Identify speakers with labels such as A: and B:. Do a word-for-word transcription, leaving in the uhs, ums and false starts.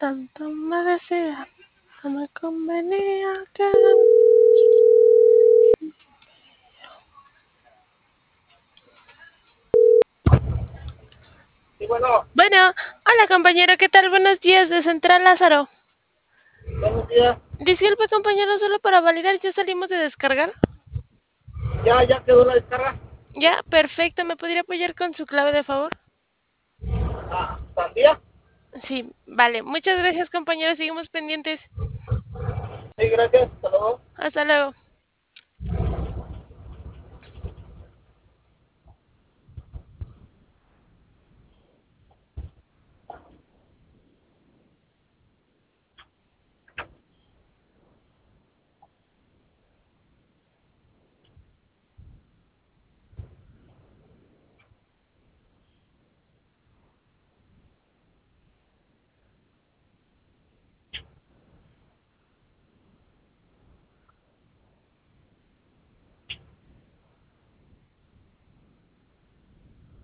A: tanto me decía, no me convenía que...
B: Sí, bueno,
A: Bueno, hola compañero, ¿qué tal? Buenos días de Central Lázaro.
B: buenos días.
A: Disculpe compañero, solo para validar, ¿ya salimos de descargar?
B: Ya, ya quedó la descarga.
A: Ya, perfecto, ¿me podría apoyar con su clave de favor?
B: Ah, ¿Sandía?
A: Sí, vale, muchas gracias compañero, seguimos pendientes.
B: Sí, gracias. Hasta luego.
A: Hasta luego.